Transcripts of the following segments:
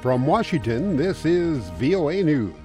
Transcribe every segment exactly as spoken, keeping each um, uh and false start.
From Washington, this is V O A News.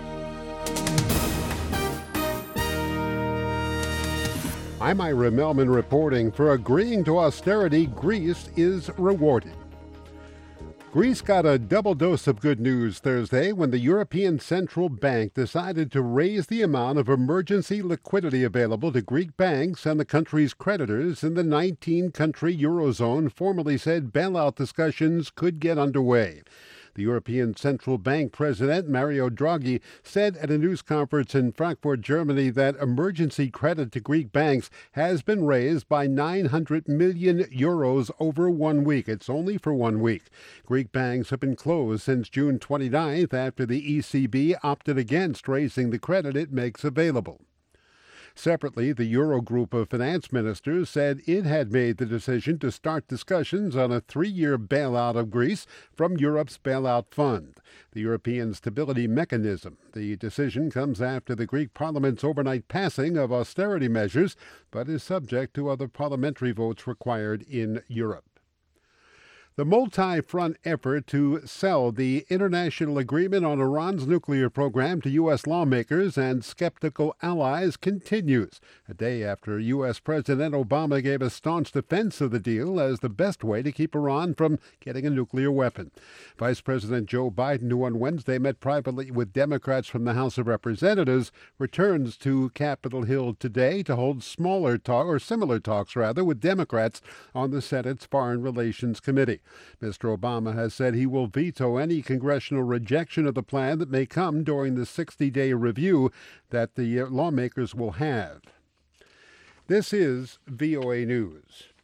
I'm Ira Melman reporting. For agreeing to austerity, Greece is rewarded. Greece got a double dose of good news Thursday when the European Central Bank decided to raise the amount of emergency liquidity available to Greek banks and the country's creditors in the nineteen-country Eurozone. Formally said bailout discussions could get underway. The European Central Bank President, Mario Draghi, said at a news conference in Frankfurt, Germany, that emergency credit to Greek banks has been raised by nine hundred million euros over one week. It's only for one week. Greek banks have been closed since June twenty-ninth after the E C B opted against raising the credit it makes available. Separately, the Eurogroup of finance ministers said it had made the decision to start discussions on a three-year bailout of Greece from Europe's bailout fund, the European Stability Mechanism. The decision comes after the Greek parliament's overnight passing of austerity measures, but is subject to other parliamentary votes required in Europe. The multi-front effort to sell the international agreement on Iran's nuclear program to U S lawmakers and skeptical allies continues, a day after U S. President Obama gave a staunch defense of the deal as the best way to keep Iran from getting a nuclear weapon. Vice President Joe Biden, who on Wednesday met privately with Democrats from the House of Representatives, returns to Capitol Hill today to hold smaller talk, or similar talks rather, with Democrats on the Senate's Foreign Relations Committee. Mister Obama has said he will veto any congressional rejection of the plan that may come during the sixty-day review that the lawmakers will have. This is V O A News.